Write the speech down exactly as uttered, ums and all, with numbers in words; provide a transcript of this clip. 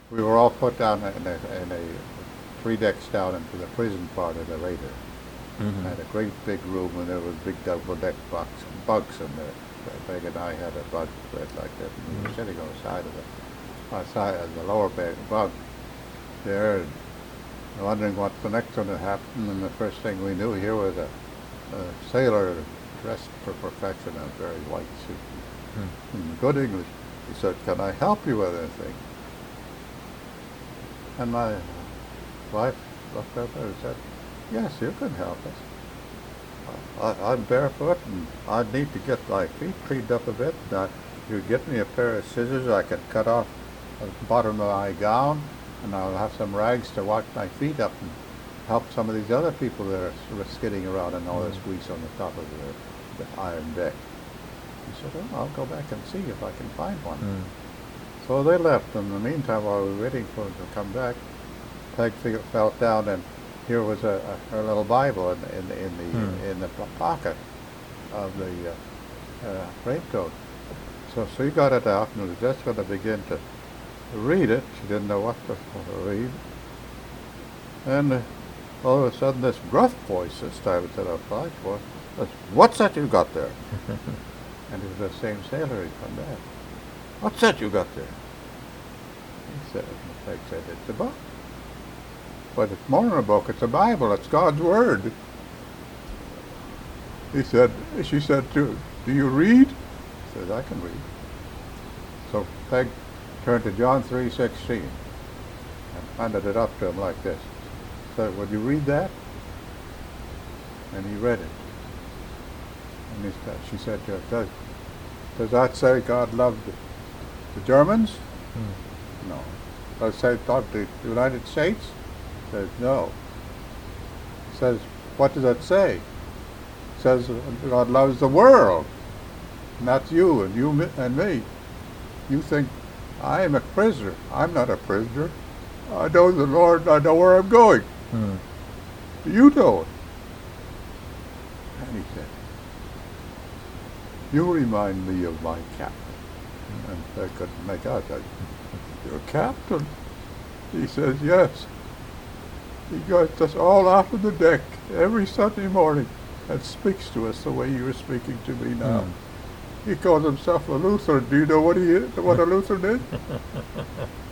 we were all put down in a, in a three decks down into the prison part of the Raider. Mm-hmm. Had a great big room, and there was big double deck box bunks in there. Peg and I had a bunk bed like that, and we were Mm-hmm. sitting on the side of the on side of the lower bed bunk there, and wondering what the next one would happen. And the first thing we knew, here was a, a sailor dressed for perfection in a very white suit. Mm-hmm. In good English, he said, "Can I help you with anything?" And my wife looked up and said, "Yes, you can help us. I, I'm barefoot and I need to get my feet cleaned up a bit. Now, you give me a pair of scissors, I can cut off the bottom of my gown, and I'll have some rags to wash my feet up and help some of these other people that are sort of skidding around in all this grease on the top of the, the iron deck." He said, "Oh, I'll go back and see if I can find one." Mm-hmm. So they left. In the meantime, while we were waiting for him to come back, Peg fig- felt down, and here was a, a her little Bible in, in, in the Hmm. in the po- pocket of the uh, uh, raincoat. So she got it out and was just going to begin to read it. She didn't know what to read. And uh, all of a sudden, this gruff voice this time instead of a polite voice says, "What's that you got there?" And it was the same sailor who'd come back. "What's that you got there?" He said, Peg said, "It's a book." "But it's more than a book, it's a Bible, it's God's Word." He said, she said, do, do you read? He said, "I can read." So Peg turned to John three sixteen and handed it up to him like this. Said, "Would you read that?" And he read it. And he said, she said to him, does, does that say God loved the, the Germans? Mm-hmm. No. Does it say God the United States? Says no. Says, what does that say? Says God loves the world, and that's you and you mi- and me. You think I am a prisoner. I'm not a prisoner. I know the Lord, and I know where I'm going. Mm-hmm. You don't. And he said, "You remind me of my captain." And I couldn't make out. I said, "Your captain?" He says, "Yes. He gets us all out of the deck every Sunday morning and speaks to us the way you are speaking to me now. Mm-hmm. He calls himself a Lutheran. Do you know what he is? What a Lutheran is?"